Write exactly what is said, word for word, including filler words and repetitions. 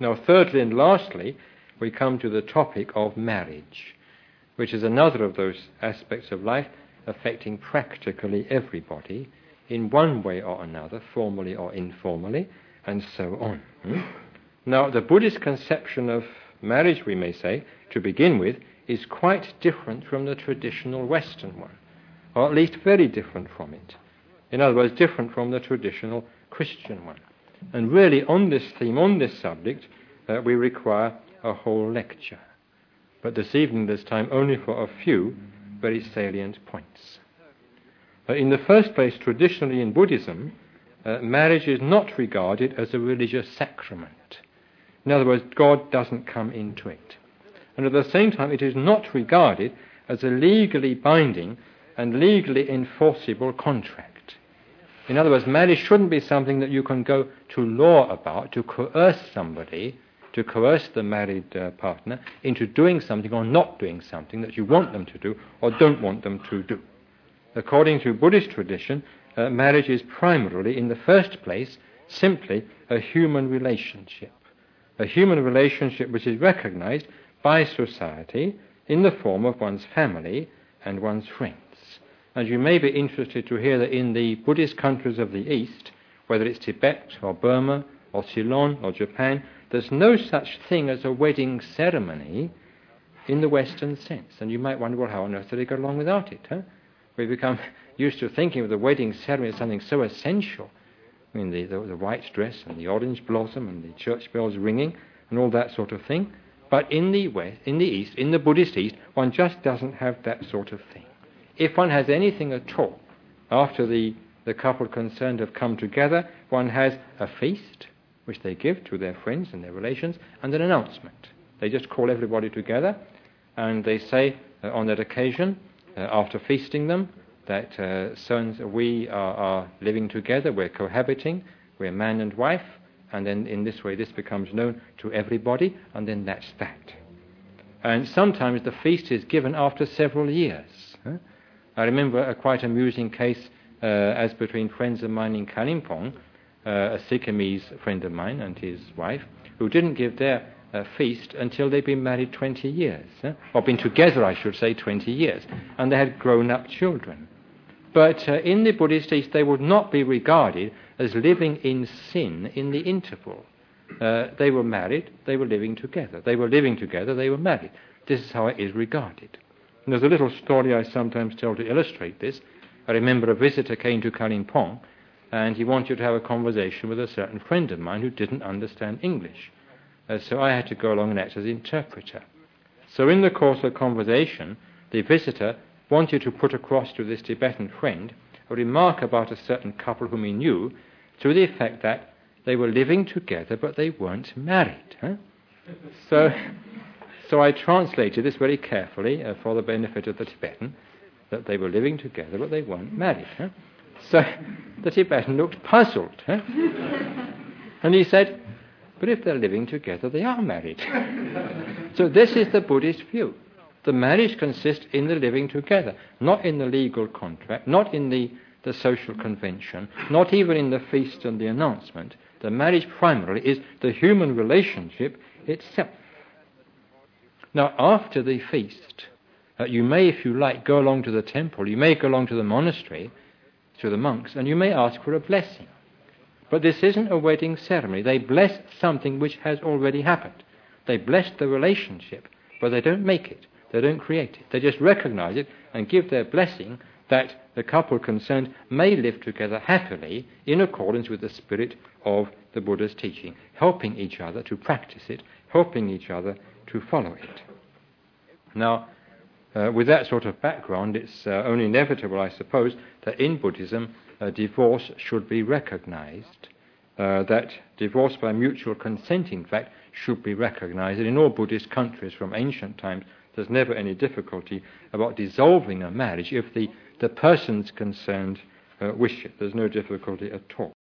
Now, thirdly and lastly, we come to the topic of marriage, which is another of those aspects of life affecting practically everybody in one way or another, formally or informally, and so on. Hmm? Now, the Buddhist conception of marriage, we may say, to begin with, is quite different from the traditional Western one, or at least very different from it. In other words, different from the traditional Christian one. And really, on this theme, on this subject, uh, we require a whole lecture. But this evening there's time only for a few very salient points. Uh, in the first place, traditionally in Buddhism, uh, marriage is not regarded as a religious sacrament. In other words, God doesn't come into it. And at the same time, it is not regarded as a legally binding and legally enforceable contract. In other words, marriage shouldn't be something that you can go to law about, to coerce somebody, to coerce the married uh, partner into doing something or not doing something that you want them to do or don't want them to do. According to Buddhist tradition, uh, marriage is primarily, in the first place, simply a human relationship. A human relationship which is recognized by society in the form of one's family and one's friends. And you may be interested to hear that in the Buddhist countries of the East, whether it's Tibet or Burma or Ceylon or Japan, there's no such thing as a wedding ceremony in the Western sense. And you might wonder, well, how on earth do they get along without it? Huh? We've become used to thinking of the wedding ceremony as something so essential. I mean, the, the, the white dress and the orange blossom and the church bells ringing and all that sort of thing. But in the West, in the East, in the Buddhist East, one just doesn't have that sort of thing. If one has anything at all, after the, the couple concerned have come together, one has a feast, which they give to their friends and their relations, and an announcement. They just call everybody together, and they say uh, on that occasion, uh, after feasting them, that uh, sons, we are, are living together, we're cohabiting, we're man and wife, and then in this way this becomes known to everybody, and then that's that. And sometimes the feast is given after several years. Huh? I remember a quite amusing case uh, as between friends of mine in Kalimpong, uh, a Sikkimese friend of mine and his wife, who didn't give their uh, feast until they'd been married twenty years, huh? or been together, I should say, twenty years, and they had grown-up children. But uh, in the Buddhist East, they would not be regarded as living in sin in the interval. Uh, they were married, they were living together. They were living together, they were married. This is how it is regarded. And there's a little story I sometimes tell to illustrate this. I remember a visitor came to Kalimpong, and he wanted to have a conversation with a certain friend of mine who didn't understand English. Uh, so I had to go along and act as interpreter. So in the course of conversation, the visitor wanted to put across to this Tibetan friend a remark about a certain couple whom he knew, to the effect that they were living together but they weren't married. Huh? So, so I translated this very carefully uh, for the benefit of the Tibetan, that they were living together but they weren't married. Huh? So the Tibetan looked puzzled. Huh? And he said, but if they're living together, they are married. So this is the Buddhist view. The marriage consists in the living together, not in the legal contract, not in the, the social convention, not even in the feast and the announcement. The marriage primarily is the human relationship itself. Now, after the feast, uh, you may, if you like, go along to the temple, you may go along to the monastery, to the monks, and you may ask for a blessing. But this isn't a wedding ceremony. They bless something which has already happened. They bless the relationship, but they don't make it. They don't create it. They just recognize it and give their blessing that the couple concerned may live together happily in accordance with the spirit of the Buddha's teaching, helping each other to practice it, helping each other to follow it. Now, uh, with that sort of background, it's uh, only inevitable, I suppose, that in Buddhism, uh, divorce should be recognized, uh, that divorce by mutual consent, in fact, should be recognized. And in all Buddhist countries from ancient times, there's never any difficulty about dissolving a marriage if the, the persons concerned uh, wish it. There's no difficulty at all.